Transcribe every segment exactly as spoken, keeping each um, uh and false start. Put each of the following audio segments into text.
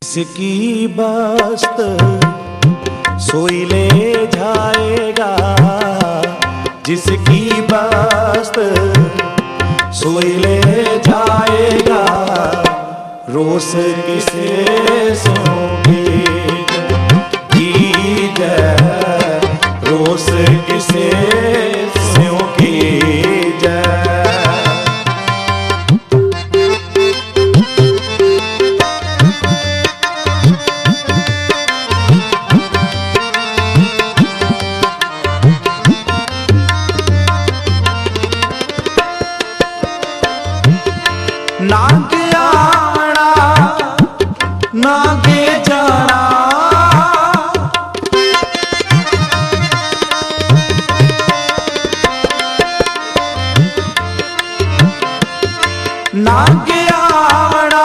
जिसकी बस्त सोई ले जाएगा, जिसकी बस्त सोई ले जाएगा, रोस किसे सोगी जय, रोस किसे सोगी जय। नागे आना नागे जाना, नागे आना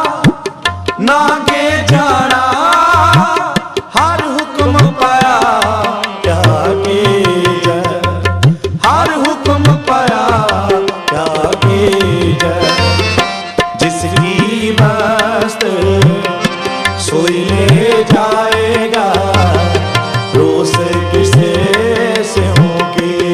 नागे जाना, हर हुक्म पाया त्यागे जय, हर हुक्म पाया त्यागे जय। जिसकी बस्त सोई ले जाएगा, रोस किसे से होगी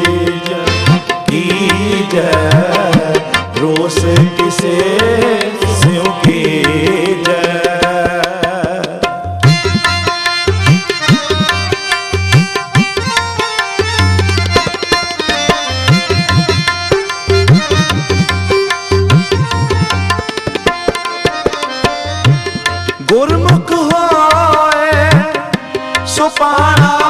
जय, रोस किसे से होगी जय। गुरमुख होए सो पाना